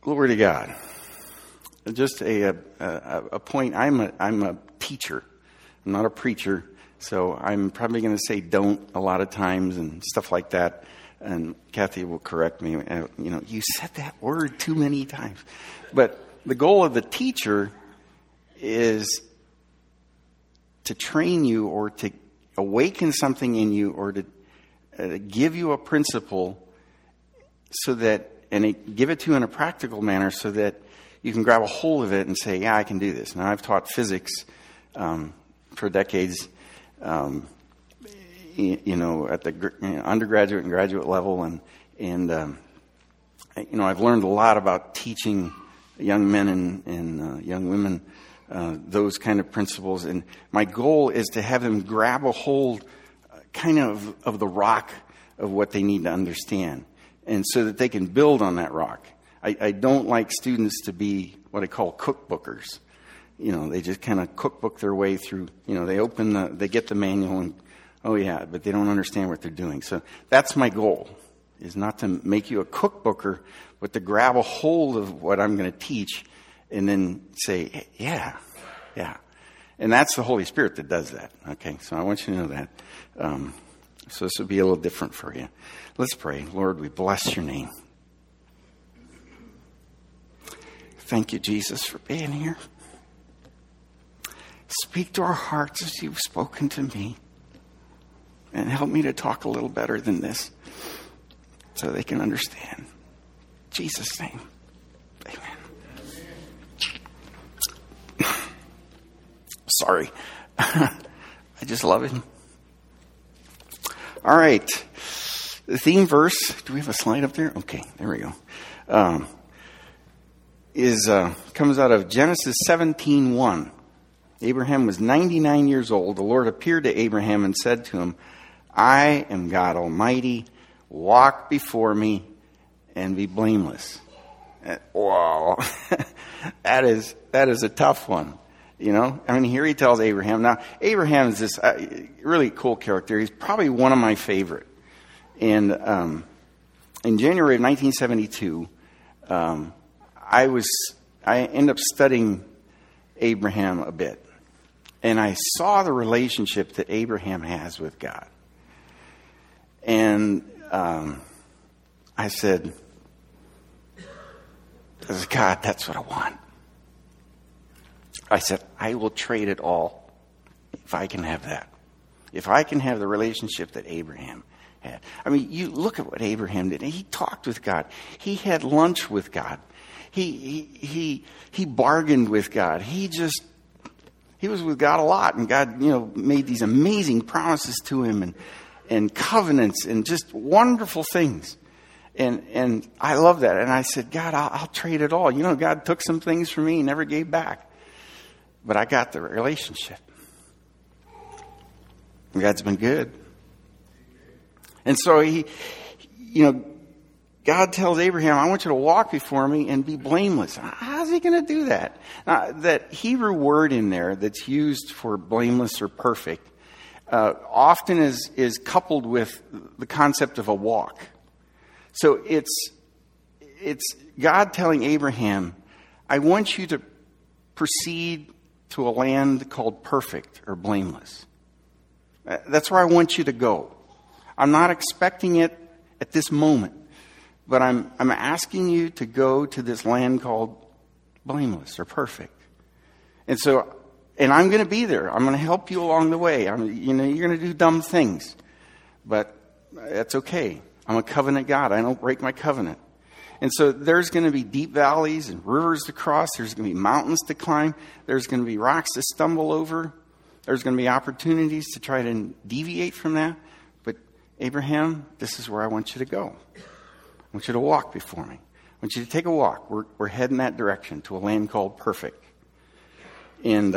Glory to God. Just a point. I'm a teacher. I'm not a preacher, so I'm probably going to say "don't" a lot of times and stuff like that. And Kathy will correct me. You said that word too many times. But the goal of the teacher is to train you or to awaken something in you or to give you a principle so that, and give it to you in a practical manner so that you can grab a hold of it and say, yeah, I can do this. Now, I've taught physics for decades, at the undergraduate and graduate level, and I've learned a lot about teaching young men and young women those kind of principles. And my goal is to have them grab a hold kind of the rock of what they need to understand, and so that they can build on that rock. I don't like students to be what I call cookbookers. They just kind of cookbook their way through. They get the manual and, oh yeah, but they don't understand what they're doing. So that's my goal, is not to make you a cookbooker, but to grab a hold of what I'm going to teach and then say, yeah. And that's the Holy Spirit that does that. Okay, so I want you to know that. So this will be a little different for you. Let's pray. Lord, we bless your name. Thank you, Jesus, for being here. Speak to our hearts as you've spoken to me. And help me to talk a little better than this so they can understand. In Jesus' name. Amen. Sorry. I just love it. All right. The theme verse, do we have a slide up there? Okay, there we go. Comes out of Genesis 17:1. Abraham was 99 years old. The Lord appeared to Abraham and said to him, I am God Almighty. Walk before me and be blameless. Wow. That is a tough one. Here he tells Abraham. Now, Abraham is this really cool character. He's probably one of my favorite. And in January of 1972, I ended up studying Abraham a bit. And I saw the relationship that Abraham has with God. And I said, God, that's what I want. I said, I will trade it all if I can have that. If I can have the relationship that Abraham had. I mean, you look at what Abraham did. He talked with God. He had lunch with God. He bargained with God. He was with God a lot, and God, made these amazing promises to him and covenants and just wonderful things. And I love that. And I said, God, I'll trade it all. God took some things from me and never gave back. But I got the relationship. And God's been good. And so God tells Abraham, I want you to walk before me and be blameless. How's he going to do that? That Hebrew word in there that's used for blameless or perfect often is coupled with the concept of a walk. So it's God telling Abraham, I want you to proceed to a land called perfect or blameless. That's where I want you to go. I'm not expecting it at this moment, but I'm asking you to go to this land called blameless or perfect. And I'm going to be there. I'm going to help you along the way. You're going to do dumb things, but that's okay. I'm a covenant God. I don't break my covenant. And so there's going to be deep valleys and rivers to cross. There's going to be mountains to climb. There's going to be rocks to stumble over. There's going to be opportunities to try to deviate from that. But Abraham, this is where I want you to go. I want you to walk before me. I want you to take a walk. We're heading that direction to a land called perfect. And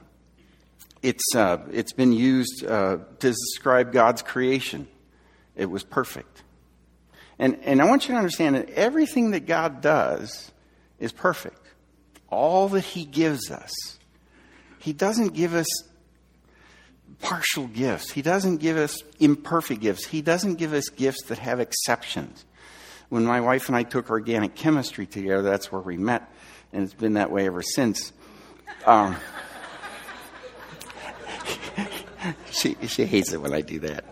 it's been used to describe God's creation. It was perfect. And I want you to understand that everything that God does is perfect. All that He gives us. He doesn't give us partial gifts. He doesn't give us imperfect gifts. He doesn't give us gifts that have exceptions. when my wife and I took organic chemistry together, that's where we met, and it's been that way ever since. She hates it when I do that.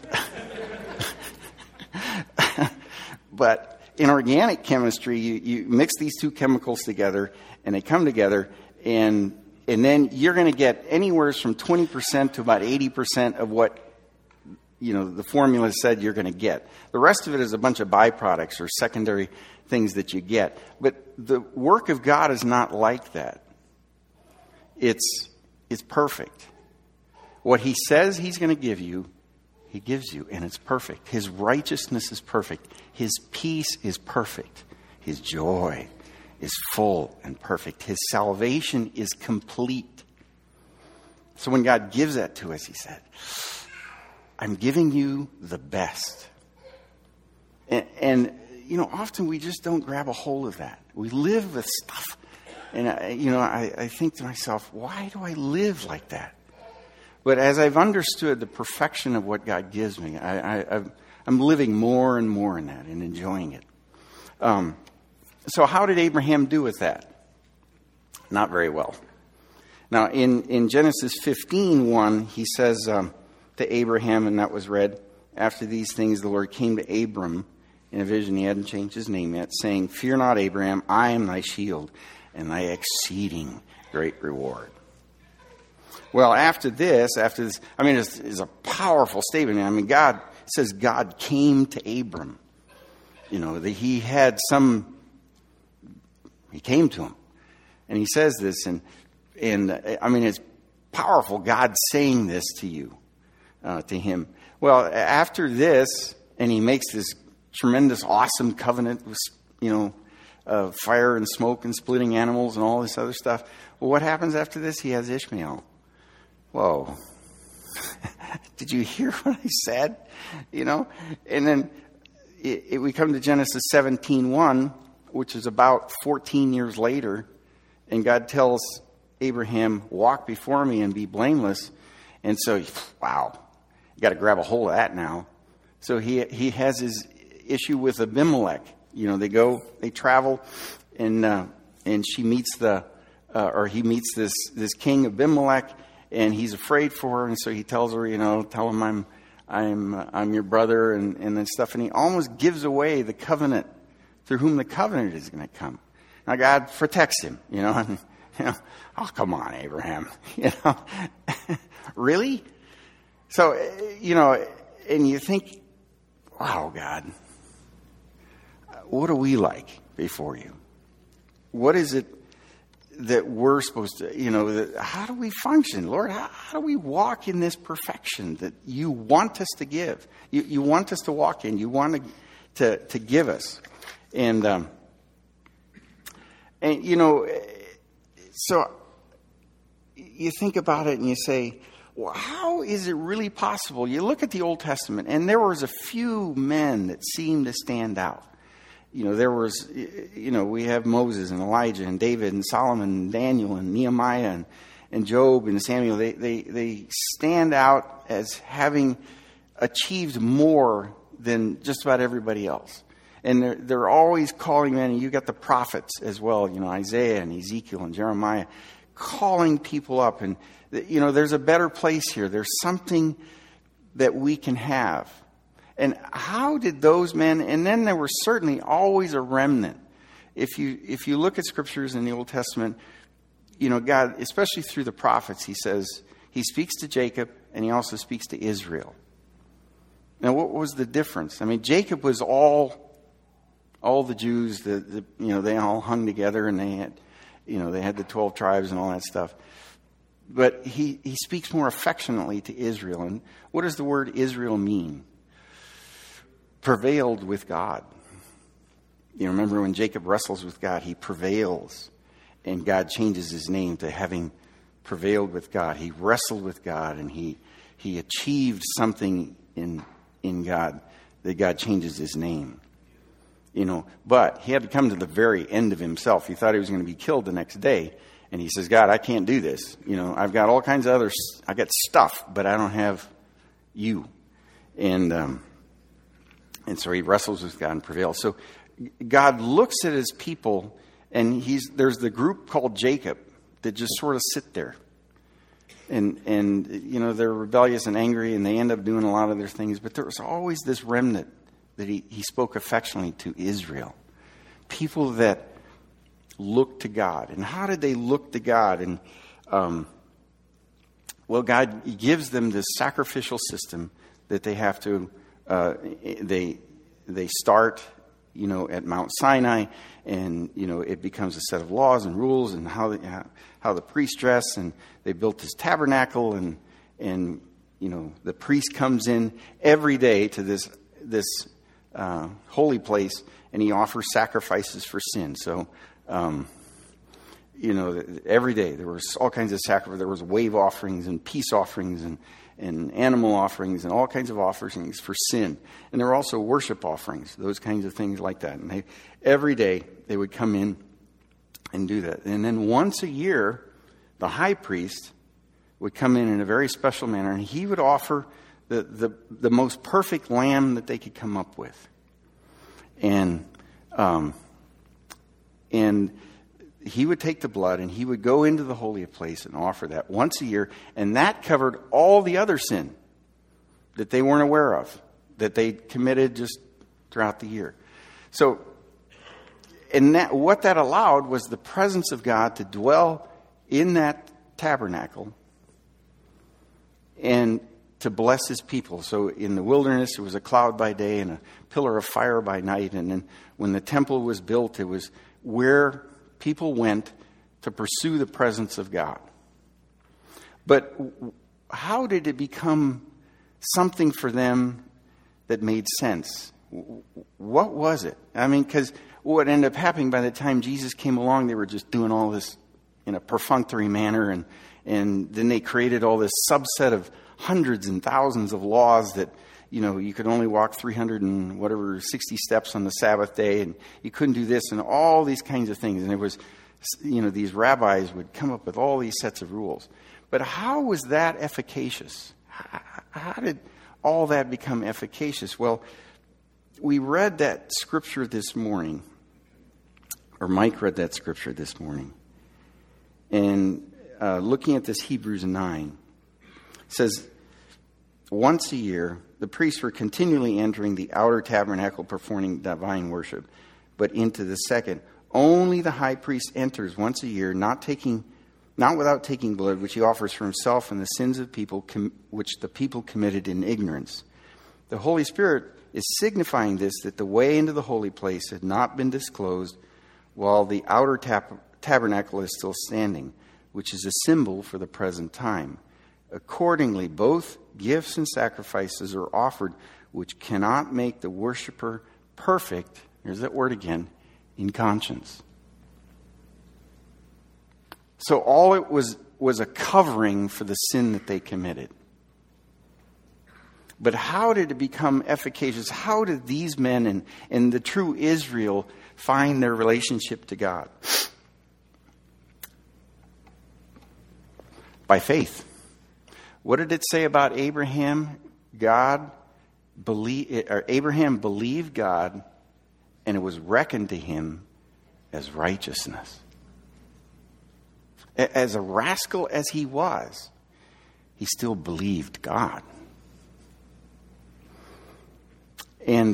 But in organic chemistry, you mix these two chemicals together, and they come together, and then you're going to get anywhere from 20% to about 80% of what the formula said you're going to get. The rest of it is a bunch of byproducts or secondary things that you get. But the work of God is not like that. It's perfect. What he says he's going to give you, he gives you, and it's perfect. His righteousness is perfect. His peace is perfect. His joy is full and perfect. His salvation is complete. So when God gives that to us, he said, I'm giving you the best. And often we just don't grab a hold of that. We live with stuff. And, I think to myself, why do I live like that? But as I've understood the perfection of what God gives me, I'm living more and more in that and enjoying it. So how did Abraham do with that? Not very well. Now, in Genesis 15:1, he says to Abraham, and that was read, after these things the Lord came to Abram in a vision. He hadn't changed his name yet, saying, Fear not, Abraham, I am thy shield and thy exceeding great reward. Well, after this, it's a powerful statement. God says God came to Abram. He came to him. And he says this, and it's powerful, God saying this to you, to him. Well, after this, and he makes this tremendous, awesome covenant with, fire and smoke and splitting animals and all this other stuff. Well, what happens after this? He has Ishmael. Whoa. Did you hear what I said? And then we come to Genesis 17:1, which is about 14 years later, and God tells Abraham, walk before me and be blameless. And so, wow, you got to grab a hold of that now. So he has his issue with Abimelech. They travel, and she meets he meets this king Abimelech, and he's afraid for her, and so he tells her, tell him I'm your brother, and then stuff, and he almost gives away the covenant through whom the covenant is going to come. Now God protects him, oh, come on, Abraham, really? So, and you think, wow, God, what are we like before you? What is it that we're supposed to, how do we function? Lord, how do we walk in this perfection that you want us to give? You want us to walk in. You want to give us. And so you think about it and you say, well, how is it really possible? You look at the Old Testament, and there was a few men that seemed to stand out. There was, we have Moses and Elijah and David and Solomon and Daniel and Nehemiah and Job and Samuel. They stand out as having achieved more than just about everybody else. And they're always calling men, and you got the prophets as well, Isaiah and Ezekiel and Jeremiah, calling people up. And, there's a better place here. There's something that we can have. And how did those men, and then there was certainly always a remnant. If you look at scriptures in the Old Testament, God, especially through the prophets, he says, he speaks to Jacob and he also speaks to Israel. Now, what was the difference? Jacob was all the Jews, they all hung together, and they had the 12 tribes and all that stuff. But he speaks more affectionately to Israel. And what does the word Israel mean? Prevailed with God. Remember when Jacob wrestles with God, he prevails, and God changes his name to having prevailed with God. He wrestled with God, and he achieved something in God that God changes his name. But he had to come to the very end of himself. He thought he was going to be killed the next day, and he says, God, I can't do this. I've got all kinds of I got stuff, but I don't have you. And And so he wrestles with God and prevails. So God looks at his people, and there's the group called Jacob that just sort of sit there. And they're rebellious and angry, and they end up doing a lot of their things. But there was always this remnant that he spoke affectionately to, Israel. People that looked to God. And how did they look to God? And God gives them this sacrificial system that they have to. They start, at Mount Sinai, and it becomes a set of laws and rules, and how the priests dress, and they built this tabernacle, and the priest comes in every day to this holy place, and he offers sacrifices for sin. So, every day there was all kinds of sacrifices. There was wave offerings and peace offerings and animal offerings and all kinds of offerings for sin. And there were also worship offerings, those kinds of things like that. And every day they would come in and do that. And then once a year, the high priest would come in a very special manner, and he would offer the most perfect lamb that they could come up with. And he would take the blood, and he would go into the holy place and offer that once a year. And that covered all the other sin that they weren't aware of, that they committed just throughout the year. So, what that allowed was the presence of God to dwell in that tabernacle and to bless his people. So in the wilderness, it was a cloud by day and a pillar of fire by night. And then when the temple was built, it was where people went to pursue the presence of God. But how did it become something for them that made sense? What was it? I mean, because what ended up happening by the time Jesus came along, they were just doing all this in a perfunctory manner, and then they created all this subset of hundreds and thousands of laws that, you could only walk 360 steps on the Sabbath day, and you couldn't do this, and all these kinds of things. And it was, these rabbis would come up with all these sets of rules. But how was that efficacious? How did all that become efficacious? Well, we read that scripture this morning, or Mike read that scripture this morning. And looking at this Hebrews 9, it says, once a year, the priests were continually entering the outer tabernacle performing divine worship, but into the second. Only the high priest enters once a year, not without taking blood, which he offers for himself and the sins of people, which the people committed in ignorance. The Holy Spirit is signifying this, that the way into the holy place had not been disclosed while the outer tabernacle is still standing, which is a symbol for the present time. Accordingly, both gifts and sacrifices are offered, which cannot make the worshiper perfect, here's that word again, in conscience. So all it was a covering for the sin that they committed. But how did it become efficacious? How did these men and the true Israel find their relationship to God? By faith. What did it say about Abraham? Abraham believed God, and it was reckoned to him as righteousness. As a rascal as he was, he still believed God. And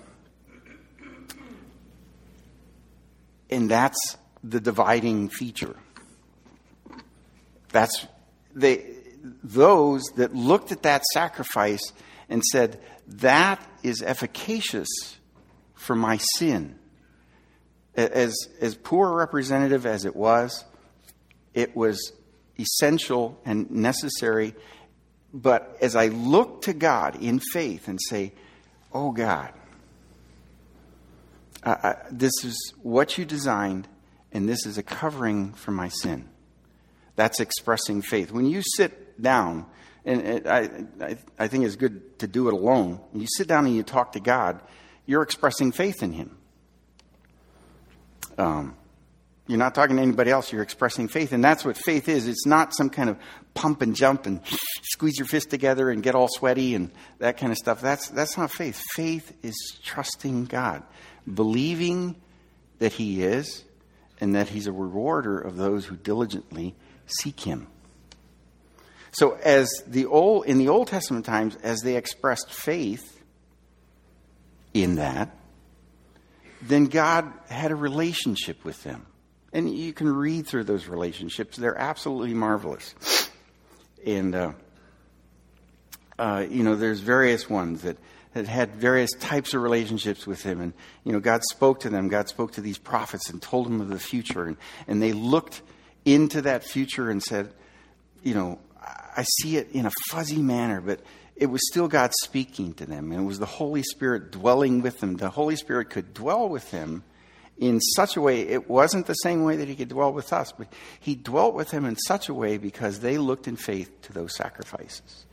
that's the dividing feature. Those that looked at that sacrifice and said, that is efficacious for my sin. As poor a representative as it was essential and necessary. But as I look to God in faith and say, oh God, this is what you designed, and this is a covering for my sin. That's expressing faith. When you sit down, and I think it's good to do it alone, when you sit down and you talk to God, you're expressing faith in Him. You're not talking to anybody else. You're expressing faith. And that's what faith is. It's not some kind of pump and jump and squeeze your fist together and get all sweaty and that kind of stuff. That's not faith. Faith is trusting God, believing that he is and that he's a rewarder of those who diligently seek him. So in the Old Testament times, as they expressed faith in that, then God had a relationship with them. And you can read through those relationships. They're absolutely marvelous. And, there's various ones that had various types of relationships with him. And, God spoke to them. God spoke to these prophets and told them of the future. And they looked into that future and said, I see it in a fuzzy manner, but it was still God speaking to them. And it was the Holy Spirit dwelling with them. The Holy Spirit could dwell with them in such a way. It wasn't the same way that he could dwell with us, but he dwelt with them in such a way because they looked in faith to those sacrifices.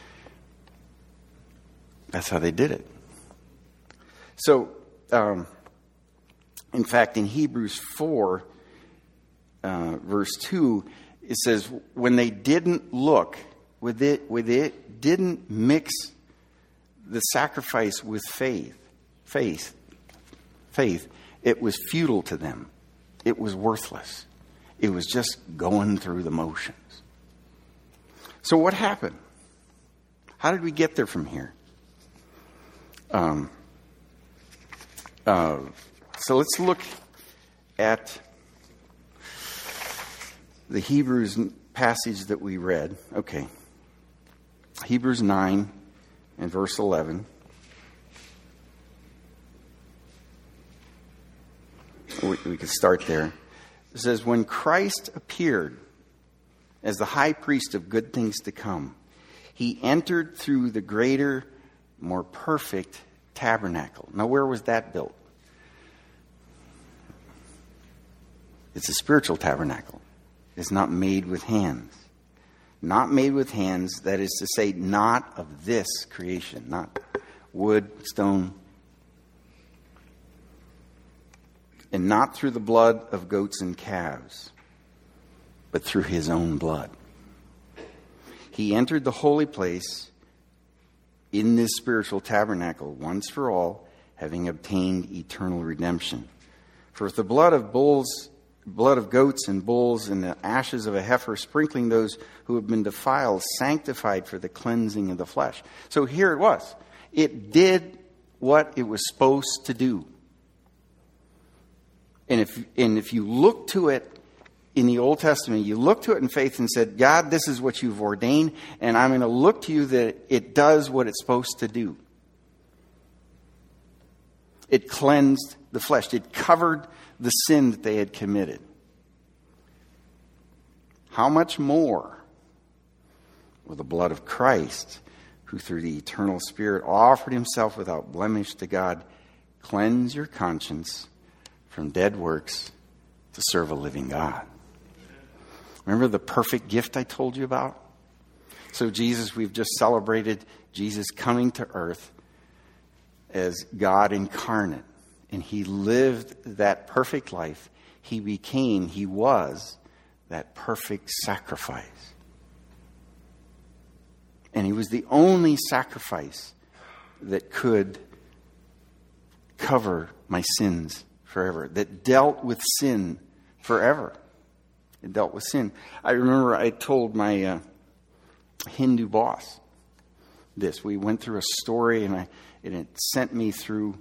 That's how they did it. So, in fact, in Hebrews 4, verse 2, it says, when they didn't look, with it didn't mix the sacrifice with faith, it was futile to them. It was worthless. It was just going through the motions. So what happened? How did we get there from here? So let's look at the Hebrews passage that we read. Okay. Hebrews 9 and verse 11. We could start there. It says, when Christ appeared as the high priest of good things to come, he entered through the greater, more perfect tabernacle. Now, where was that built? It's a spiritual tabernacle. It's not made with hands. Not made with hands, that is to say, not of this creation, not wood, stone, and not through the blood of goats and calves, but through his own blood. He entered the holy place in this spiritual tabernacle once for all, having obtained eternal redemption. For if the blood of goats and bulls and the ashes of a heifer, sprinkling those who have been defiled, sanctified for the cleansing of the flesh. So here it was. It did what it was supposed to do. And if you look to it in the Old Testament, you look to it in faith and said, God, this is what you've ordained, and I'm going to look to you that it does what it's supposed to do. It cleansed the flesh. It covered the sin that they had committed. How much more will the blood of Christ, who through the eternal Spirit offered himself without blemish to God, cleanse your conscience from dead works to serve a living God? Remember the perfect gift I told you about? So Jesus, we've just celebrated Jesus coming to earth as God incarnate. And he lived that perfect life. He was that perfect sacrifice. And he was the only sacrifice that could cover my sins forever, that dealt with sin forever. It dealt with sin. I remember I told my Hindu boss this. We went through a story, and it sent me through.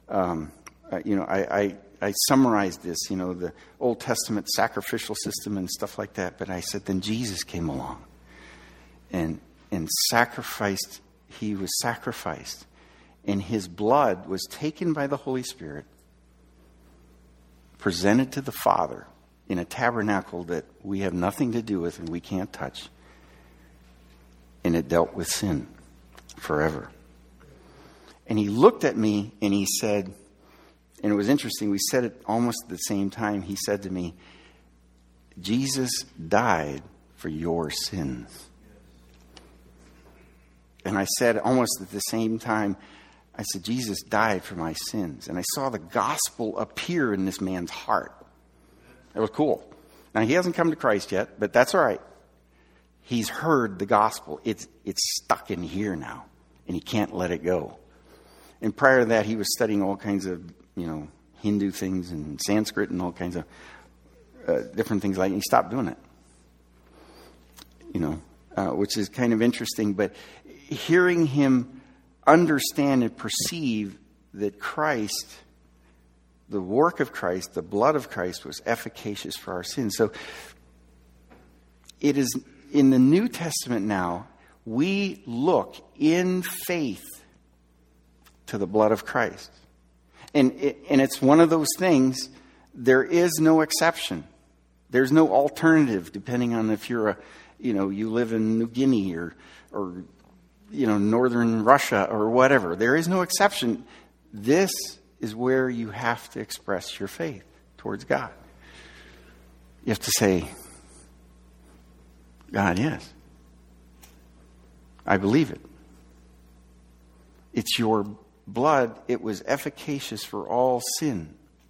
I summarized this, the Old Testament sacrificial system and stuff like that. But I said, then Jesus came along and sacrificed. He was sacrificed, and his blood was taken by the Holy Spirit, presented to the Father in a tabernacle that we have nothing to do with and we can't touch. And it dealt with sin forever. And he looked at me and he said, and it was interesting, we said it almost at the same time. He said to me, Jesus died for your sins. And I said almost at the same time, I said, Jesus died for my sins. And I saw the gospel appear in this man's heart. It was cool. Now, he hasn't come to Christ yet, but that's all right. He's heard the gospel. It's stuck in here now, and he can't let it go. And prior to that, he was studying all kinds of, Hindu things and Sanskrit and all kinds of different things like that. He stopped doing it, which is kind of interesting. But hearing him understand and perceive that Christ, the work of Christ, the blood of Christ was efficacious for our sins. So it is in the New Testament now, we look in faith to the blood of Christ. And it's one of those things, there is no exception. There's no alternative, depending on if you're you live in New Guinea or northern Russia or whatever. There is no exception. This is where you have to express your faith towards God. You have to say, God, yes, I believe it. It's your blood. It was efficacious for all sin.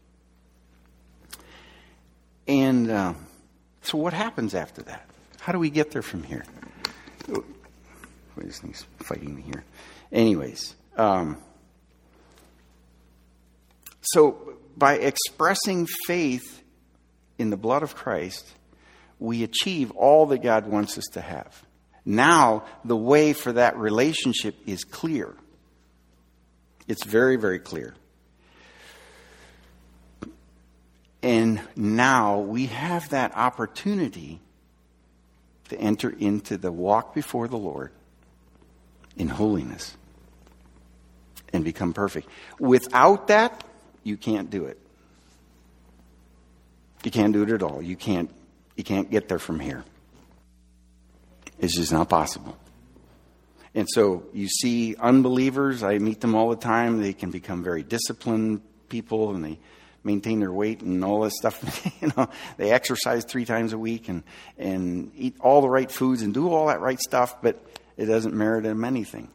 And so what happens after that? How do we get there from here? This thing's fighting me here. Anyways, so by expressing faith in the blood of Christ, we achieve all that God wants us to have. Now, the way for that relationship is clear. It's very, very clear. And now we have that opportunity to enter into the walk before the Lord in holiness and become perfect. Without that, you can't do it. You can't do it at all. You can't get there from here. It's just not possible. And so you see unbelievers, I meet them all the time. They can become very disciplined people, and they maintain their weight and all this stuff. They exercise 3 times a week and eat all the right foods and do all that right stuff, but it doesn't merit them anything.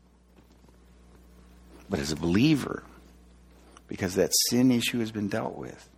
But as a believer, because that sin issue has been dealt with,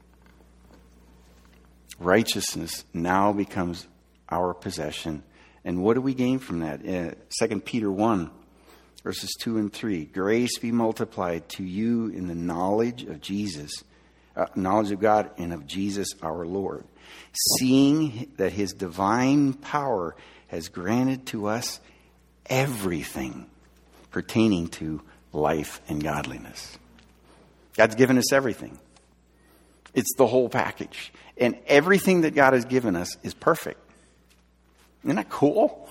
righteousness now becomes our possession. And what do we gain from that? 2 Peter 1, verses 2 and 3. Grace be multiplied to you in the knowledge of Jesus, knowledge of God and of Jesus our Lord, seeing that his divine power has granted to us everything pertaining to life and godliness. God's given us everything. It's the whole package. And everything that God has given us is perfect. Isn't that cool?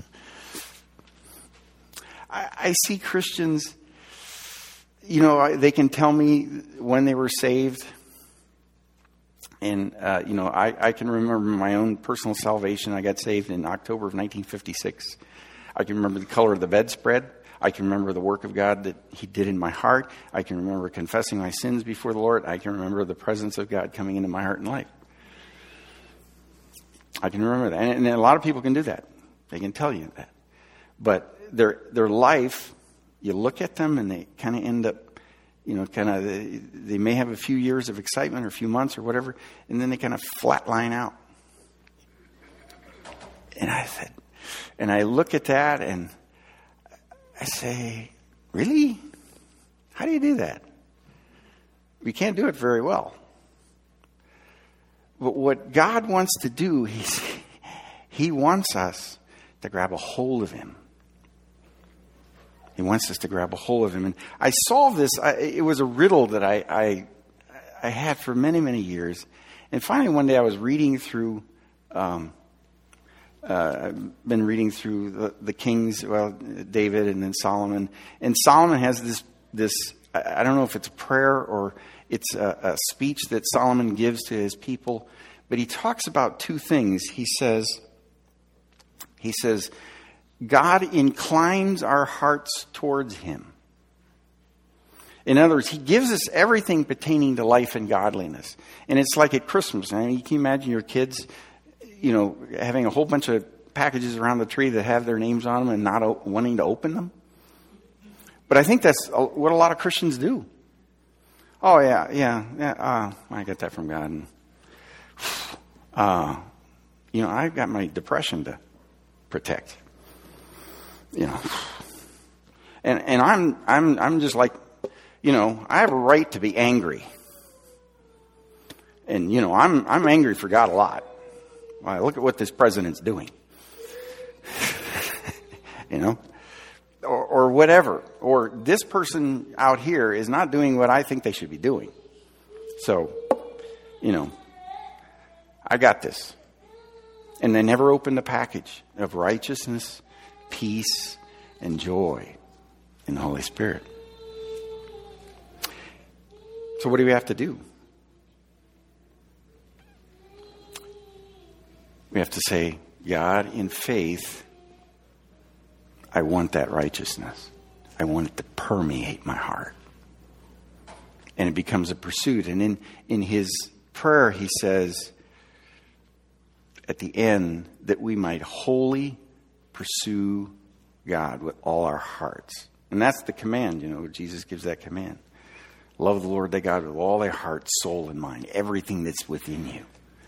I see Christians, they can tell me when they were saved. And, I can remember my own personal salvation. I got saved in October of 1956. I can remember the color of the bedspread. I can remember the work of God that he did in my heart. I can remember confessing my sins before the Lord. I can remember the presence of God coming into my heart and life. I can remember that. And a lot of people can do that. They can tell you that. But their life, you look at them and they kind of end up, they may have a few years of excitement or a few months or whatever, and then they kind of flatline out. And I look at that and I say, really? How do you do that? We can't do it very well. But what God wants to do, he wants us to grab a hold of him. He wants us to grab a hold of him. And I solved this. It was a riddle that I had for many, many years. And finally one day I was reading through, I've been reading through the Kings, David and then Solomon. And Solomon has this, I don't know if it's a prayer or it's a speech that Solomon gives to his people. But he talks about 2 things. He says, God inclines our hearts towards him. In other words, he gives us everything pertaining to life and godliness. And it's like at Christmas. I mean, you can imagine your kids, having a whole bunch of packages around the tree that have their names on them and not wanting to open them. But I think that's what a lot of Christians do. Oh, yeah, I got that from God. And I've got my depression to protect. And I'm just like, I have a right to be angry. And, I'm angry for God a lot. Look at what this president's doing. Or whatever. Or this person out here is not doing what I think they should be doing. So, I got this. And they never opened the package of righteousness, peace, and joy in the Holy Spirit. So what do we have to do? We have to say, God, in faith, I want that righteousness. I want it to permeate my heart. And it becomes a pursuit. And in his prayer, he says at the end that we might wholly pursue God with all our hearts. And that's the command, Jesus gives that command. Love the Lord thy God with all thy heart, soul, and mind. Everything that's within you.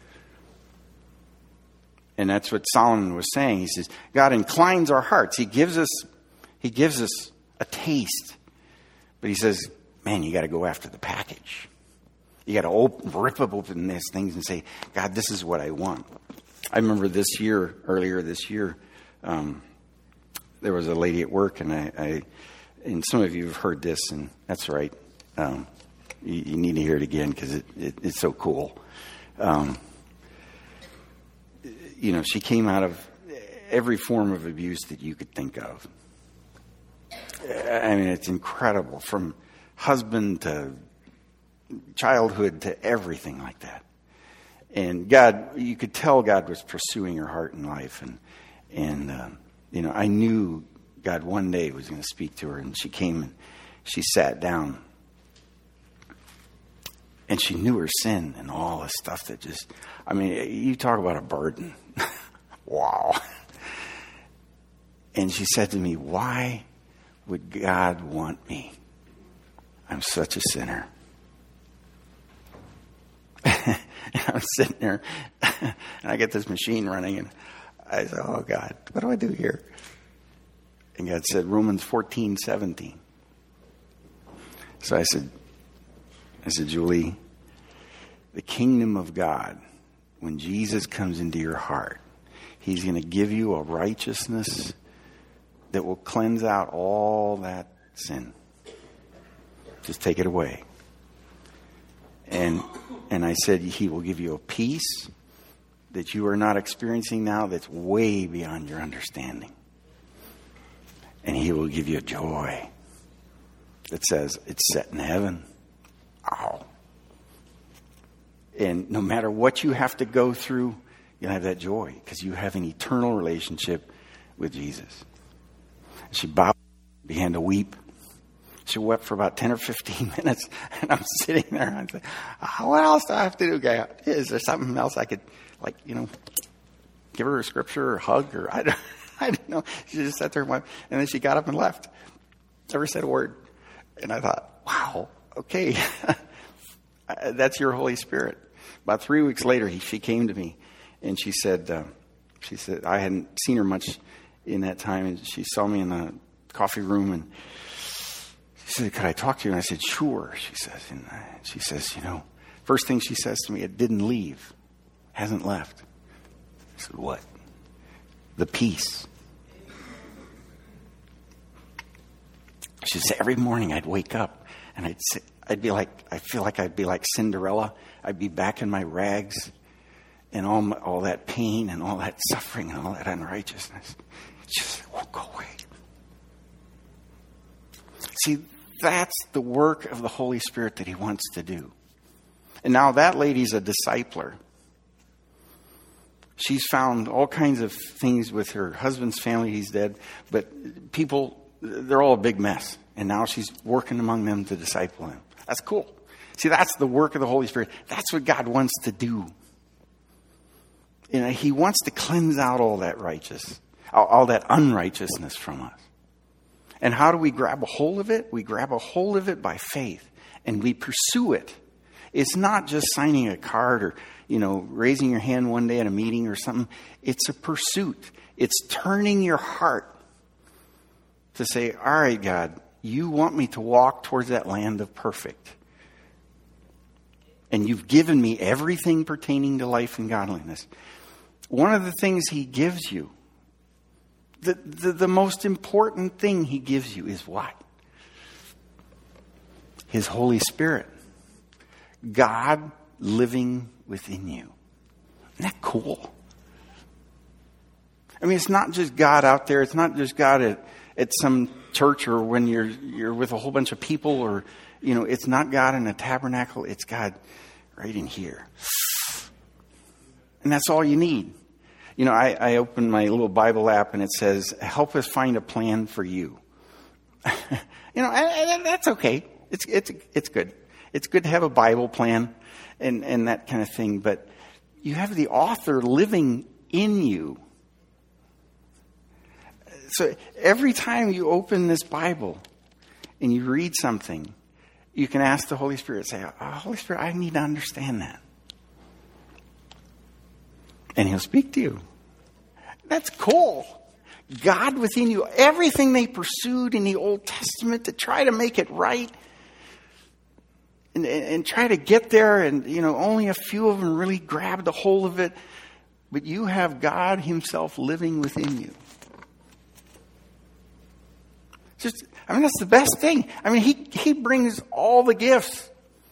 And that's what Solomon was saying. He says, God inclines our hearts. He gives us a taste. But he says, man, you got to go after the package. You got to rip open these things and say, God, this is what I want. I remember earlier this year, there was a lady at work, and and some of you have heard this, and that's right. You need to hear it again because it's so cool. She came out of every form of abuse that you could think of. I mean, it's incredible, from husband to childhood to everything like that. And God, you could tell God was pursuing her heart and life. And I knew God one day was going to speak to her. And she came and she sat down. And she knew her sin and all the stuff that you talk about a burden. Wow. And she said to me, why would God want me? I'm such a sinner. And I'm sitting there, and I get this machine running, and I said, oh, God, what do I do here? And God said, Romans 14:17. So I said, Julie, the kingdom of God, when Jesus comes into your heart, he's going to give you a righteousness that will cleanse out all that sin. Just take it away. And I said, he will give you a peace that you are not experiencing now that's way beyond your understanding. And he will give you a joy that says it's set in heaven. Wow. And no matter what you have to go through, you'll have that joy because you have an eternal relationship with Jesus. She bowed, began to weep. She wept for about 10 or 15 minutes, and I'm sitting there, and I'm saying, what else do I have to do, God? Is there something else I could, give her a scripture or a hug, or I don't know. She just sat there and went, and then she got up and left. Never said a word. And I thought, wow, okay, that's your Holy Spirit. About 3 weeks later, she came to me, and she said, I hadn't seen her much in that time, and she saw me in the coffee room, and she said, could I talk to you? And I said, sure, she says. And she says, first thing she says to me, it didn't leave, hasn't left. I said, what? The peace. She said, every morning I'd wake up and I feel like I'd be like Cinderella. I'd be back in my rags and all that pain and all that suffering and all that unrighteousness. It just won't go away. See, that's the work of the Holy Spirit that he wants to do. And now that lady's a discipler. She's found all kinds of things with her husband's family. He's dead. But people, they're all a big mess. And now she's working among them to disciple them. That's cool. See, that's the work of the Holy Spirit. That's what God wants to do. He wants to cleanse out all that unrighteousness from us. And how do we grab a hold of it? We grab a hold of it by faith. And we pursue it. It's not just signing a card or, raising your hand one day at a meeting or something. It's a pursuit. It's turning your heart to say, all right, God, you want me to walk towards that land of perfect. And you've given me everything pertaining to life and godliness. One of the things he gives you, the most important thing he gives you is what? His Holy Spirit. God living within you. Isn't that cool? I mean, it's not just God out there. It's not just God at some church or when you're with a whole bunch of people, or, it's not God in a tabernacle. It's God right in here. And that's all you need. I open my little Bible app and it says, help us find a plan for you. That's okay. It's good. It's good to have a Bible plan and that kind of thing. But you have the author living in you. So every time you open this Bible and you read something, you can ask the Holy Spirit, say, Holy Spirit, I need to understand that. And he'll speak to you. That's cool. God within you. Everything they pursued in the Old Testament to try to make it right and try to get there, and only a few of them really grabbed a hold of it. But you have God himself living within you. That's the best thing. He brings all the gifts.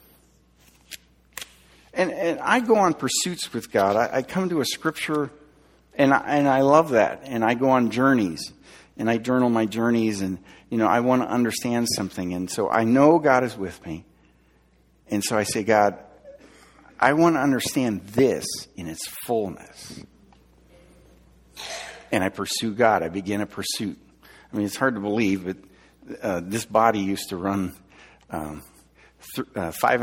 And I go on pursuits with God. I come to a scripture, and I love that. And I go on journeys, and I journal my journeys, and I want to understand something. And so I know God is with me. And so I say, God, I want to understand this in its fullness. And I pursue God. I begin a pursuit. It's hard to believe, but this body used to run 5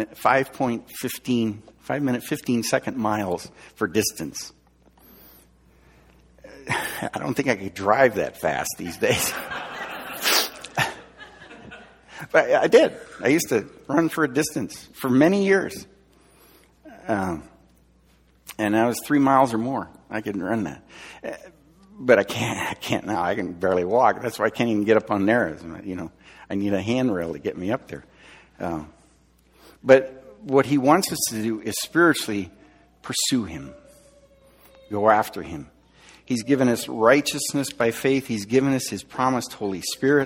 minute 15 second miles for distance. I don't think I could drive that fast these days. But I did. I used to run for a distance for many years. And that was 3 miles or more. I could run that. But I can't now. I can barely walk. That's why I can't even get up on there. I need a handrail to get me up there. But what he wants us to do is spiritually pursue him. Go after him. He's given us righteousness by faith. He's given us his promised Holy Spirit.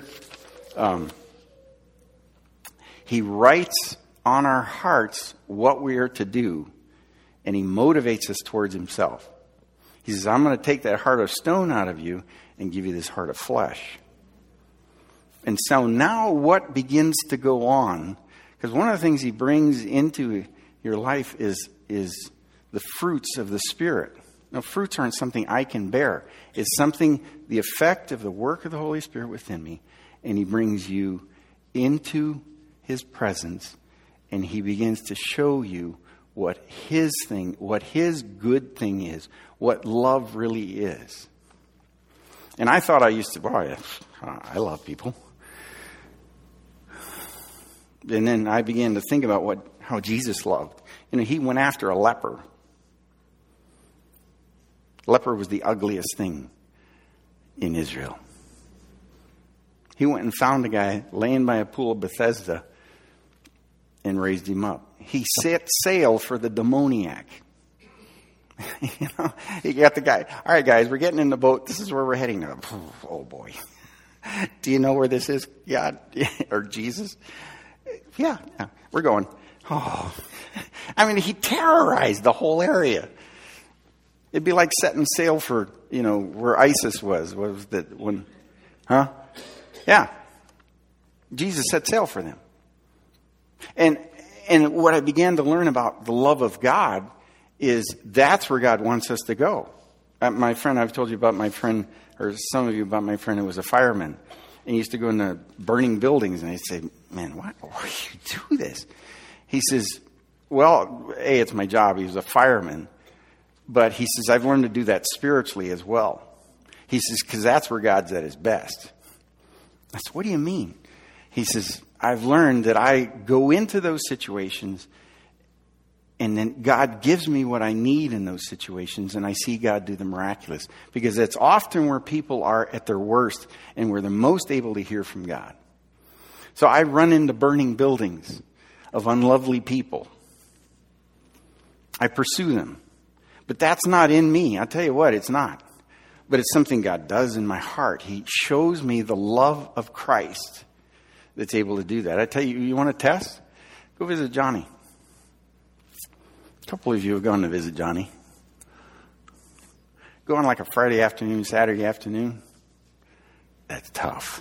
He writes on our hearts what we are to do, and he motivates us towards himself. He says, I'm going to take that heart of stone out of you and give you this heart of flesh. And so now what begins to go on, because one of the things he brings into your life is the fruits of the Spirit. Now, fruits aren't something I can bear. It's something, the effect of the work of the Holy Spirit within me. And he brings you into his presence, and he begins to show you what his good thing is, what love really is. And I thought I used to, I love people. And then I began to think about how Jesus loved. He went after a leper. Leper was the ugliest thing in Israel. He went and found a guy laying by a pool of Bethesda and raised him up. He set sail for the demoniac. He got the guy. All right, guys, we're getting in the boat. This is where we're heading. Oh, boy. Do you know where this is, God? Or Jesus? Yeah, we're going. Oh. He terrorized the whole area. It'd be like setting sail for, where ISIS was. What was that one? Huh? Yeah. Jesus set sail for them. And what I began to learn about the love of God is that's where God wants us to go. My friend, I've told you about my friend, or some of you about my friend who was a fireman. And he used to go into burning buildings, and he'd say, man, why do you do this? He says, well, A, it's my job. He was a fireman. But he says, I've learned to do that spiritually as well. He says, because that's where God's at his best. I said, what do you mean? He says, I've learned that I go into those situations And then God gives me what I need in those situations, and I see God do the miraculous. Because that's often where people are at their worst and where they're most able to hear from God. So I run into burning buildings of unlovely people. I pursue them. But that's not in me. I'll tell you what, it's not. But it's something God does in my heart. He shows me the love of Christ that's able to do that. I tell you, you want to test? Go visit Johnny. A couple of you have gone to visit Johnny. Go on like a Friday afternoon, Saturday afternoon. That's tough.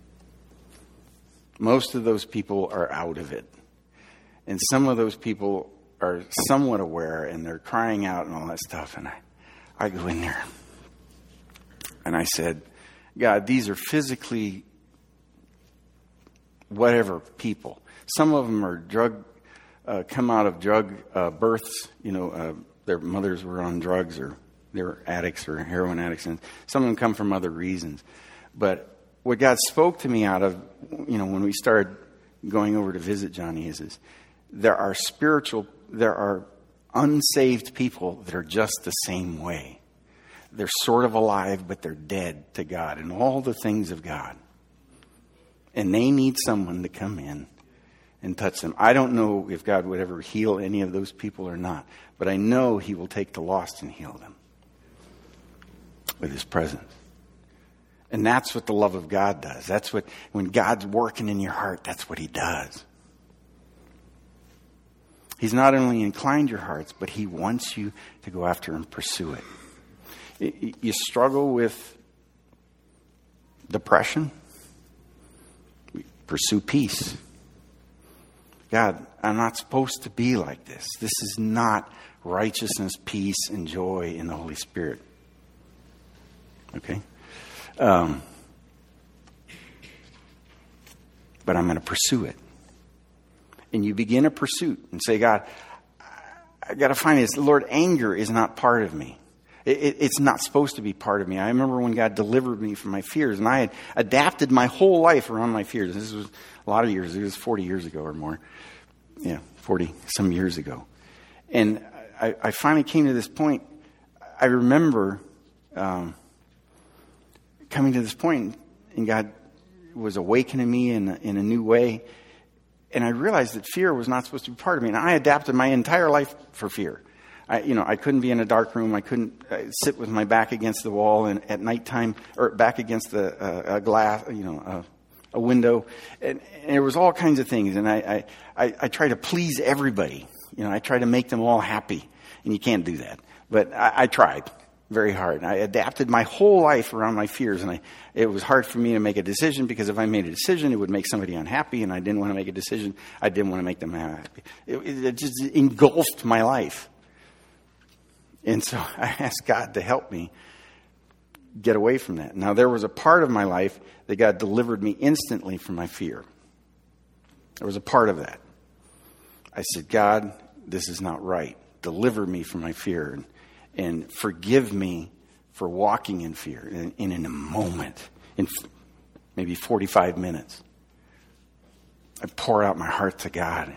Most of those people are out of it. And some of those people are somewhat aware and they're crying out and all that stuff. And I go in there. And I said, God, these are physically whatever people. Some of them are come out of drug births. Their mothers were on drugs or they were addicts or heroin addicts. And some of them come from other reasons. But what God spoke to me out of, when we started going over to visit Johnny is there are unsaved people that are just the same way. They're sort of alive, but they're dead to God and all the things of God. And they need someone to come in and touch them. I don't know if God would ever heal any of those people or not, but I know He will take the lost and heal them with His presence. And that's what the love of God does. That's what, when God's working in your heart, that's what He does. He's not only inclined your hearts, but He wants you to go after and pursue it. You struggle with depression? Pursue peace. God, I'm not supposed to be like this. This is not righteousness, peace, and joy in the Holy Spirit. Okay? But I'm going to pursue it. And you begin a pursuit and say, God, I got to find this. Lord, anger is not part of me. It's not supposed to be part of me. I remember when God delivered me from my fears, and I had adapted my whole life around my fears. This was a lot of years. It was 40 years ago or more. Yeah, 40 some years ago. And I finally came to this point. I remember coming to this point, and God was awakening me in a new way. And I realized that fear was not supposed to be part of me. And I adapted my entire life for fear. I couldn't be in a dark room. I couldn't sit with my back against the wall and at nighttime, or back against a glass, a window. And there was all kinds of things. And I try to please everybody. I try to make them all happy. And you can't do that. But I tried very hard. I adapted my whole life around my fears. And it was hard for me to make a decision, because if I made a decision, it would make somebody unhappy. And I didn't want to make a decision. I didn't want to make them happy. It just engulfed my life. And so I asked God to help me get away from that. Now, there was a part of my life that God delivered me instantly from my fear. There was a part of that. I said, God, this is not right. Deliver me from my fear and forgive me for walking in fear. And in a moment, in maybe 45 minutes, I poured out my heart to God.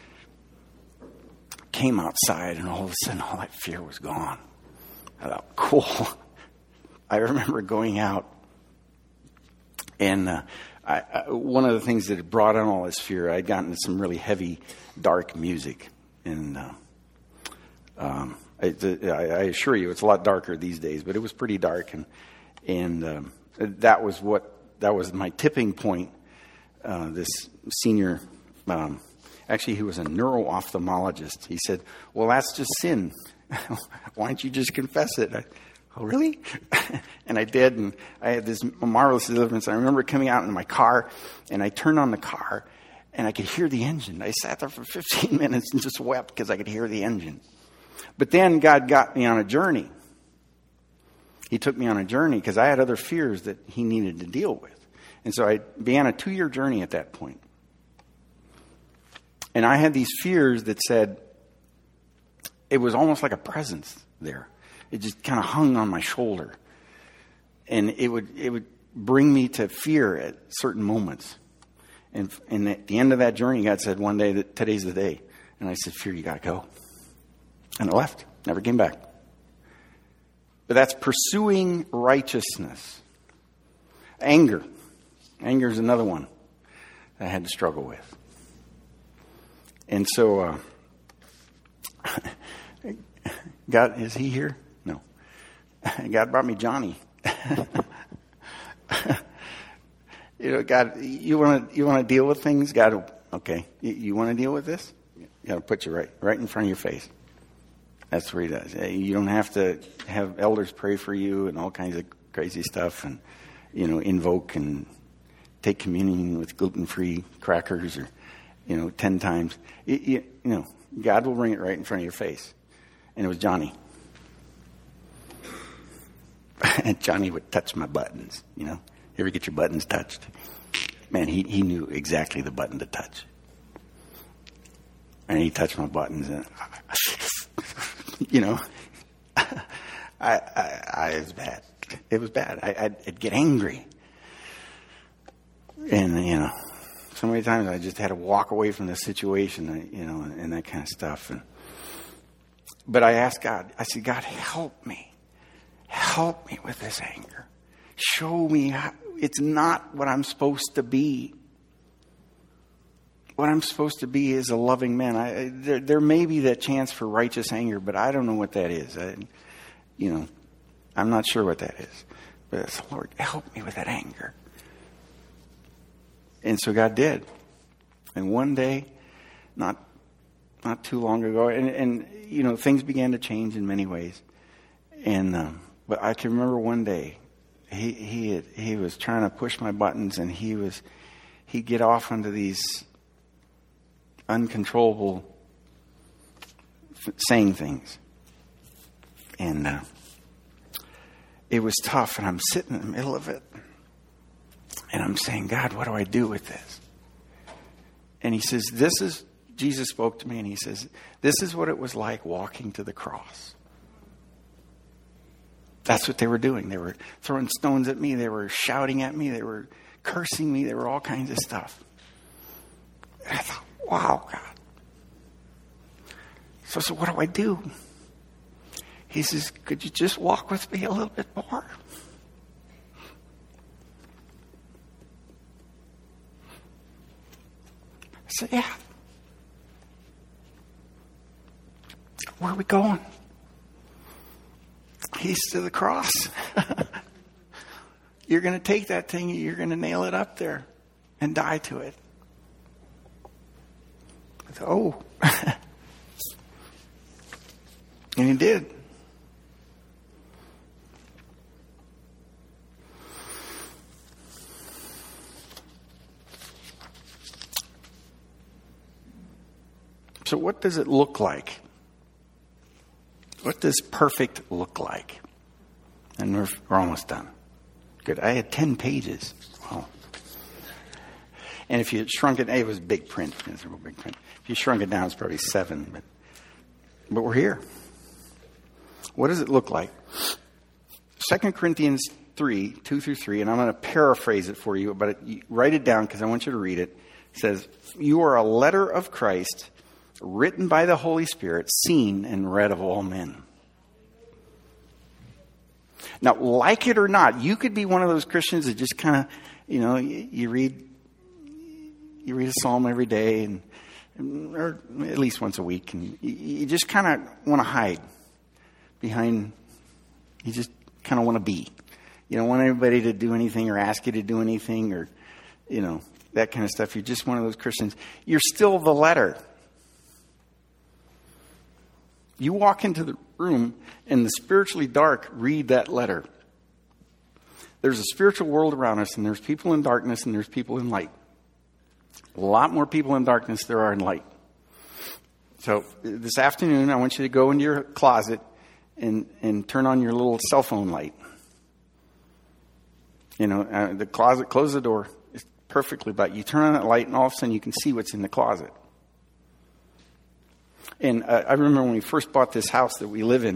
Came outside, and all of a sudden all that fear was gone. I thought, cool. I remember going out, and one of the things that had brought on all this fear, I'd gotten into some really heavy, dark music. And I assure you, it's a lot darker these days, but it was pretty dark. And that was my tipping point. This senior... Actually, he was a neuro-ophthalmologist. He said, well, that's just sin. Why don't you just confess it? Oh, really? And I did, and I had this marvelous deliverance. I remember coming out in my car, and I turned on the car, and I could hear the engine. I sat there for 15 minutes and just wept because I could hear the engine. But then God got me on a journey. He took me on a journey because I had other fears that He needed to deal with. And so I began a 2-year journey at that point. And I had these fears that said, it was almost like a presence there. It just kind of hung on my shoulder. And it would bring me to fear at certain moments. And at the end of that journey, God said one day that today's the day. And I said, fear, you got to go. And I left. Never came back. But that's pursuing righteousness. Anger. Anger is another one that I had to struggle with. And so, God, is he here? No. God brought me Johnny. God, you want to deal with things? God, okay. You want to deal with this? Got to put you right in front of your face. That's what he does. You don't have to have elders pray for you and all kinds of crazy stuff and, invoke and take communion with gluten-free crackers or, 10 times. God will bring it right in front of your face. And it was Johnny. And Johnny would touch my buttons, You ever get your buttons touched? Man, he knew exactly the button to touch. And he touched my buttons and, it was bad. It was bad. I'd get angry. And, so many times I just had to walk away from the situation, and that kind of stuff. But I asked God, I said, God, help me. Help me with this anger. Show me how it's not what I'm supposed to be. What I'm supposed to be is a loving man. There may be that chance for righteous anger, but I don't know what that is. I'm not sure what that is. But I said, Lord, help me with that anger. And so God did. And one day, not too long ago, and things began to change in many ways. And but I can remember one day, he was trying to push my buttons, and he'd get off onto these uncontrollable saying things. And it was tough, and I'm sitting in the middle of it. And I'm saying, God, what do I do with this? And he says, Jesus spoke to me, and he says, this is what it was like walking to the cross. That's what they were doing. They were throwing stones at me. They were shouting at me. They were cursing me. They were all kinds of stuff. And I thought, wow, God. So what do I do? He says, could you just walk with me a little bit more? I said, yeah. Where are we going? He's to the cross. You're going to take that thing, you're going to nail it up there and die to it. I said, oh. And he did. So what does it look like? What does perfect look like? And we're almost done. Good. I had 10 pages. Wow. And if you shrunk it was big print. It's a real big print. If you shrunk it down, it's probably 7. But we're here. What does it look like? 2 Corinthians 3, 2 through 3, and I'm going to paraphrase it for you, but write it down because I want you to read it. It says, you are a letter of Christ, written by the Holy Spirit, seen and read of all men. Now, like it or not, you could be one of those Christians that just kind of, you read a psalm every day, or at least once a week, and you just kind of want to hide behind. You just kind of want to be. You don't want anybody to do anything or ask you to do anything, or that kind of stuff. You're just one of those Christians. You're still the letter. You walk into the room and the spiritually dark read that letter. There's a spiritual world around us, and there's people in darkness and there's people in light. A lot more people in darkness there are in light. So this afternoon, I want you to go into your closet and turn on your little cell phone light. The closet, close the door. It's perfectly bright. You turn on that light and all of a sudden you can see what's in the closet. And I remember when we first bought this house that we live in,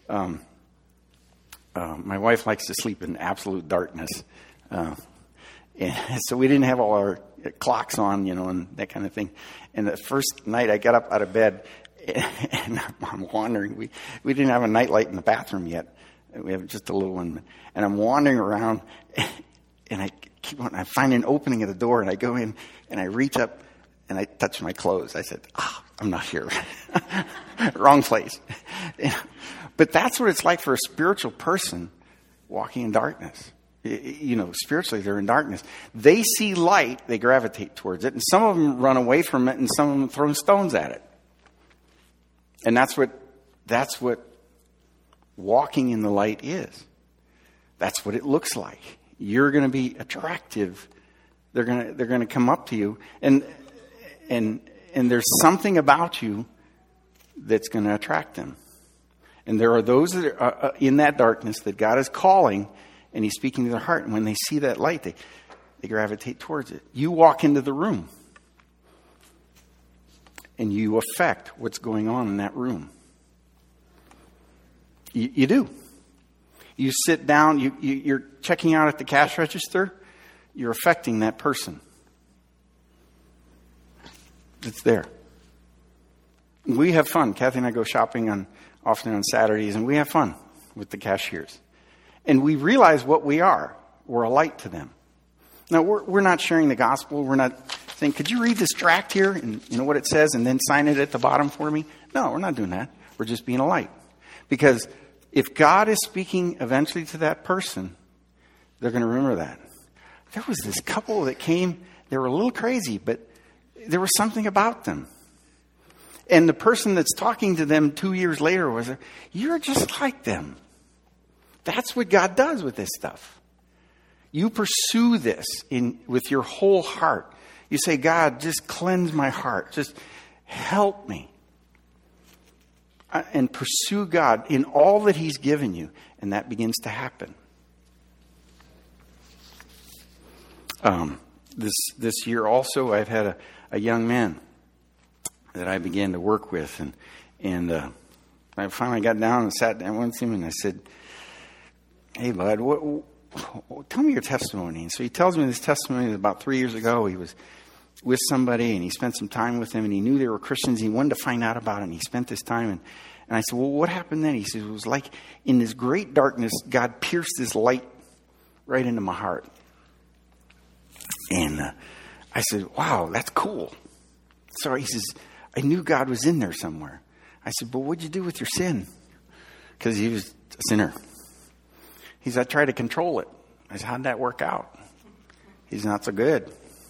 my wife likes to sleep in absolute darkness. And so we didn't have all our clocks on, and that kind of thing. And the first night I got up out of bed And I'm wandering. We didn't have a nightlight in the bathroom yet. We have just a little one. And I'm wandering around, and I find an opening at the door, and I go in, and I reach up, and I touch my clothes. I said, I'm not here. Wrong place. But that's what it's like for a spiritual person walking in darkness. Spiritually, they're in darkness. They see light, they gravitate towards it, and some of them run away from it, and some of them throw stones at it. And that's what walking in the light is. That's what it looks like. You're going to be attractive. They're going to come up to you, and there's something about you that's going to attract them. And there are those that are in that darkness that God is calling, and He's speaking to their heart. And when they see that light, they gravitate towards it. You walk into the room, and you affect what's going on in that room. You do. You sit down, you're checking out at the cash register, you're affecting that person. It's there. We have fun. Kathy and I go shopping often on Saturdays, and we have fun with the cashiers. And we realize what we are. We're a light to them. Now, we're not sharing the gospel. We're not saying, could you read this tract here and you know what it says and then sign it at the bottom for me? No, we're not doing that. We're just being a light. Because if God is speaking eventually to that person, they're going to remember that. There was this couple that came. They were a little crazy, but there was something about them. And the person that's talking to them 2 years later was, you're just like them. That's what God does with this stuff. You pursue this with your whole heart. You say, God, just cleanse my heart. Just help me. And pursue God in all that He's given you. And that begins to happen. This year also, I've had a young man that I began to work with. And I finally got down and sat down with him, and I said, hey, bud, tell me your testimony. And so he tells me this testimony that about 3 years ago, he was with somebody, and he spent some time with them, and he knew they were Christians. He wanted to find out about it, and he spent this time. And I said, well, what happened then? He said, it was like in this great darkness, God pierced this light right into my heart. And I said, wow, that's cool. So he says, I knew God was in there somewhere. I said, but what'd you do with your sin? Because he was a sinner. He said, I tried to control it. I said, how'd that work out? He's not so good.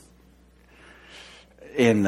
And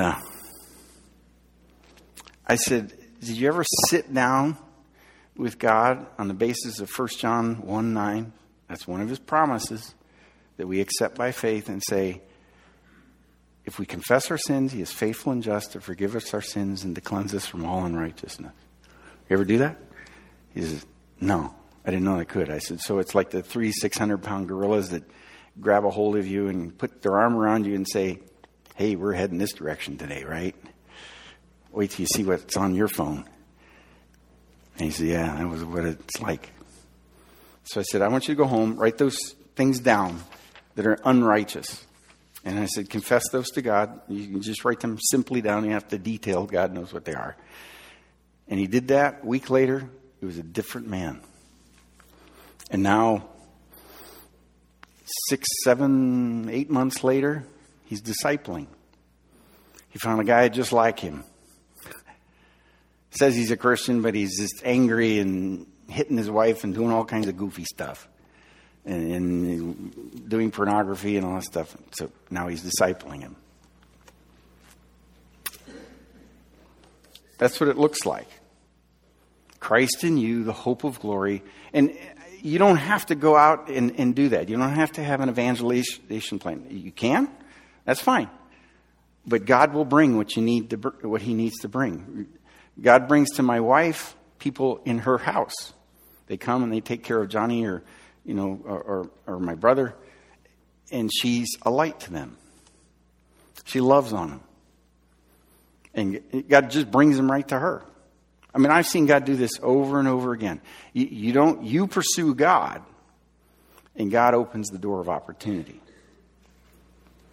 I said, did you ever sit down with God on the basis of 1 John 1:9? That's one of His promises that we accept by faith, and say, if we confess our sins, He is faithful and just to forgive us our sins and to cleanse us from all unrighteousness. You ever do that? He says, no, I didn't know I could. I said, so it's like the 600-pound gorillas that grab a hold of you and put their arm around you and say, hey, we're heading this direction today, right? Wait till you see what's on your phone. And he said, yeah, that was what it's like. So I said, I want you to go home, write those things down that are unrighteous. And I said, confess those to God. You can just write them simply down. You have to detail. God knows what they are. And he did that. A week later, he was a different man. And now, 6, 7, 8 months later, he's discipling. He found a guy just like him. Says he's a Christian, but he's just angry and hitting his wife and doing all kinds of goofy stuff. And doing pornography and all that stuff. So now he's discipling him. That's what it looks like. Christ in you, the hope of glory. And you don't have to go out and do that. You don't have to have an evangelization plan. You can. That's fine. But God will bring what He needs to bring. God brings to my wife people in her house. They come and they take care of Johnny or my brother, and she's a light to them. She loves on them. And God just brings them right to her. I mean, I've seen God do this over and over again. You pursue God, and God opens the door of opportunity.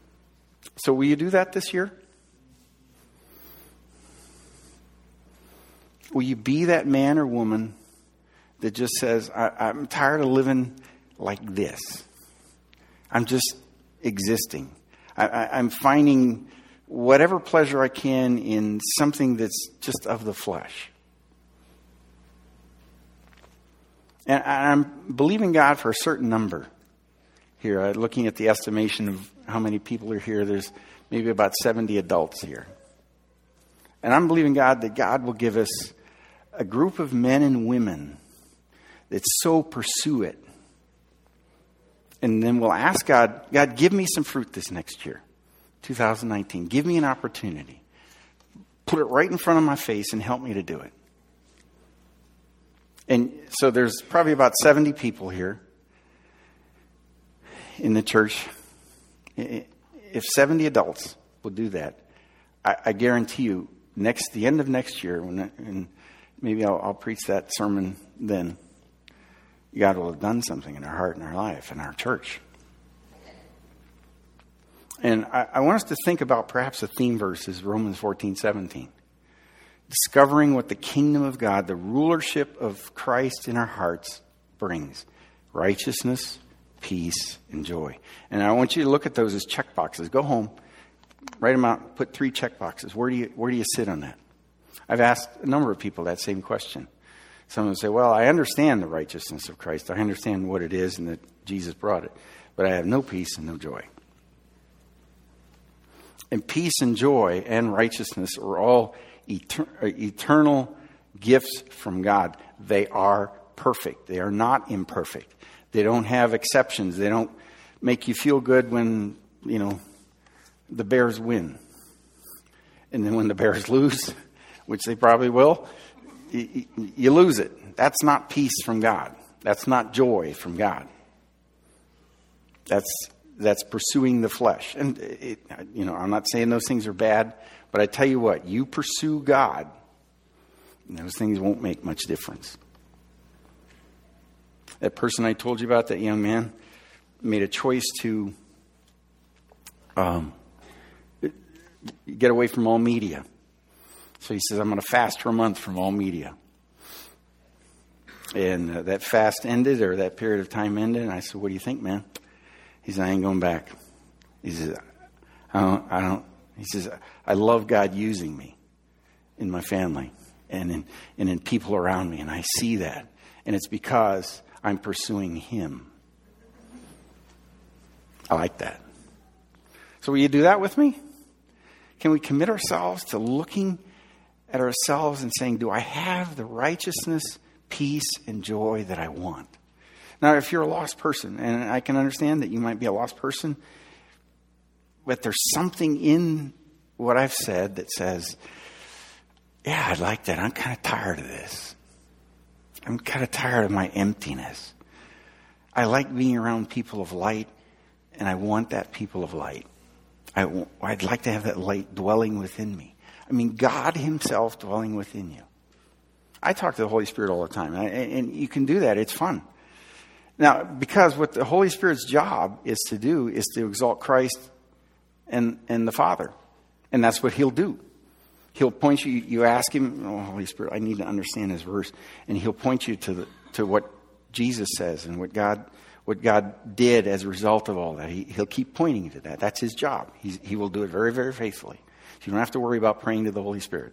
So will you do that this year? Will you be that man or woman that just says, I'm tired of living like this. I'm just existing. I'm finding whatever pleasure I can in something that's just of the flesh. And I'm believing God for a certain number here. Looking at the estimation of how many people are here, there's maybe about 70 adults here. And I'm believing God that God will give us a group of men and women that so pursue it. And then we'll ask God, God, give me some fruit this next year, 2019. Give me an opportunity. Put it right in front of my face and help me to do it. And so there's probably about 70 people here in the church. If 70 adults will do that, I guarantee you, the end of next year, and maybe I'll preach that sermon then, God will have done something in our heart and our life and our church. And I want us to think about perhaps a theme verse is Romans 14:17. Discovering what the kingdom of God, the rulership of Christ in our hearts brings. Righteousness, peace, and joy. And I want you to look at those as check boxes. Go home, write them out, put 3 check boxes. Where do you sit on that? I've asked a number of people that same question. Some will say, well, I understand the righteousness of Christ. I understand what it is and that Jesus brought it. But I have no peace and no joy. And peace and joy and righteousness are all eternal gifts from God. They are perfect. They are not imperfect. They don't have exceptions. They don't make you feel good when, the Bears win. And then when the Bears lose, which they probably will, you lose it. That's not peace from God. That's not joy from God. That's pursuing the flesh. And, I'm not saying those things are bad, but I tell you what, you pursue God, and those things won't make much difference. That person I told you about, that young man, made a choice to get away from all media. So he says, I'm going to fast for a month from all media. And that fast ended, or that period of time ended, and I said, what do you think, man? He said, I ain't going back. He says, He says, I love God using me in my family and in people around me, and I see that. And it's because I'm pursuing Him. I like that. So will you do that with me? Can we commit ourselves to looking at ourselves and saying, do I have the righteousness, peace, and joy that I want? Now, if you're a lost person, and I can understand that you might be a lost person, but there's something in what I've said that says, yeah, I'd like that. I'm kind of tired of this. I'm kind of tired of my emptiness. I like being around people of light, and I want that people of light. I'd like to have that light dwelling within me. I mean, God Himself dwelling within you. I talk to the Holy Spirit all the time, and you can do that. It's fun. Now, because what the Holy Spirit's job is to do is to exalt Christ and the Father. And that's what He'll do. He'll point you, you ask Him, oh, Holy Spirit, I need to understand this verse. And He'll point you to what Jesus says and what God did as a result of all that. He'll keep pointing you to that. That's His job. He will do it very, very faithfully. So you don't have to worry about praying to the Holy Spirit.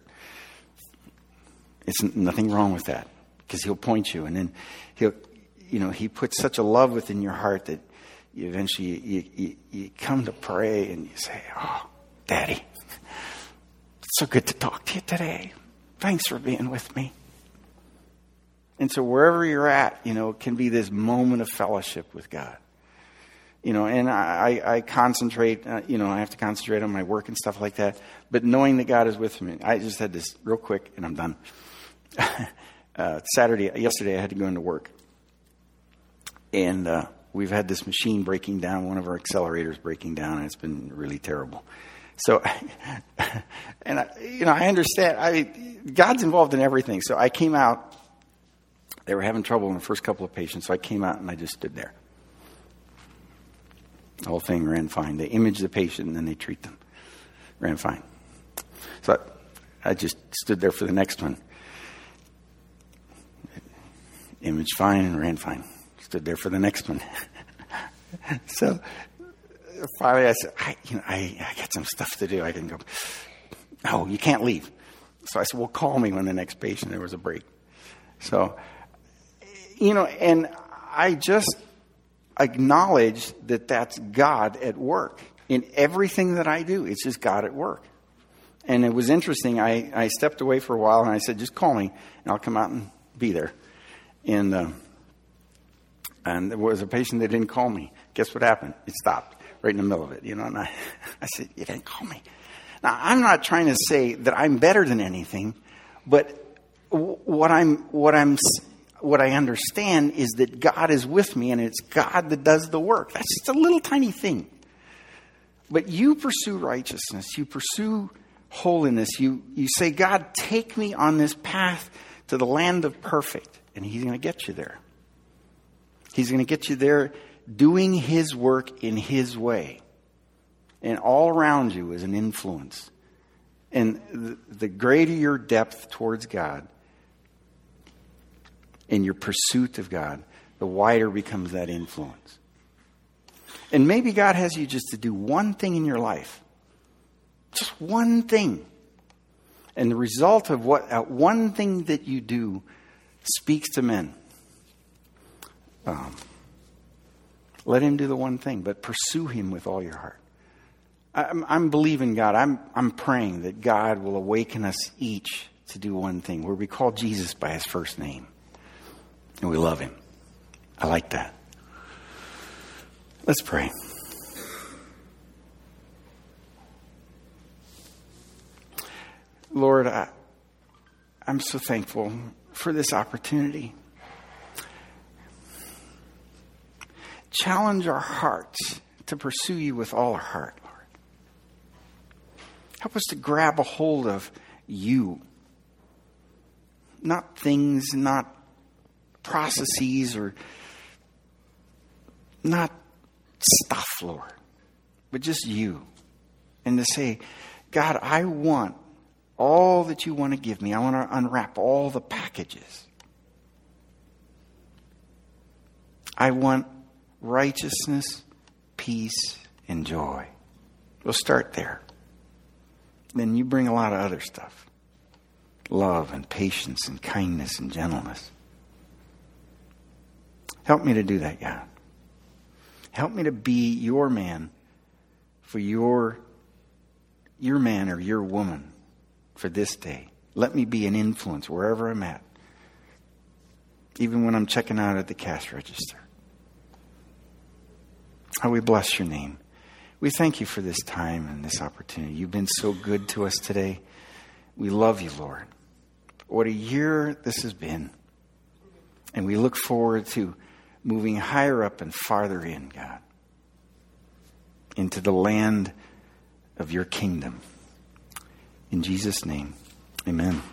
It's nothing wrong with that, because He'll point you, and then He puts such a love within your heart that you eventually you come to pray and you say, oh, Daddy, it's so good to talk to you today. Thanks for being with me. And so wherever you're at, it can be this moment of fellowship with God. And I concentrate, I have to concentrate on my work and stuff like that. But knowing that God is with me, I just had this real quick and I'm done. Yesterday I had to go into work. And we've had this machine breaking down, one of our accelerators breaking down, and it's been really terrible. So, and I understand. God's involved in everything. So I came out. They were having trouble in the first couple of patients, so I came out and I just stood there. The whole thing ran fine. They image the patient and then they treat them. Ran fine. So I just stood there for the next one. Imaged fine and ran fine. Stood there for the next one. So finally I said, I got some stuff to do. I can go. No, you can't leave. So I said, well, call me when the next patient, there was a break. So, and I just acknowledge that that's God at work. In everything that I do, it's just God at work. And it was interesting. I stepped away for a while and I said, just call me and I'll come out and be there. And there was a patient that didn't call me. Guess what happened? It stopped right in the middle of it, and I said, you didn't call me. Now, I'm not trying to say that I'm better than anything, but what I understand is that God is with me and it's God that does the work. That's just a little tiny thing. But you pursue righteousness, you pursue holiness, you say, God, take me on this path to the land of perfect, and He's going to get you there. He's going to get you there doing His work in His way. And all around you is an influence. And the greater your depth towards God, in your pursuit of God, the wider becomes that influence. And maybe God has you just to do one thing in your life. Just one thing. And the result of what one thing that you do speaks to men. Let Him do the one thing, but pursue Him with all your heart. I'm believing God. I'm praying that God will awaken us each to do one thing, where we call Jesus by His first name. And we love Him. I like that. Let's pray. Lord, I'm so thankful for this opportunity. Challenge our hearts to pursue You with all our heart, Lord. Help us to grab a hold of You. Not things, not processes, or not stuff, Lord, but just You. And to say, God, I want all that You want to give me. I want to unwrap all the packages. I want righteousness, peace, and joy. We'll start there. Then You bring a lot of other stuff. Love and patience and kindness and gentleness. Help me to do that, God. Help me to be Your man for your man or your woman for this day. Let me be an influence wherever I'm at. Even when I'm checking out at the cash register. How we bless Your name. We thank You for this time and this opportunity. You've been so good to us today. We love You, Lord. What a year this has been. And we look forward to moving higher up and farther in, God, into the land of Your kingdom. In Jesus' name, amen.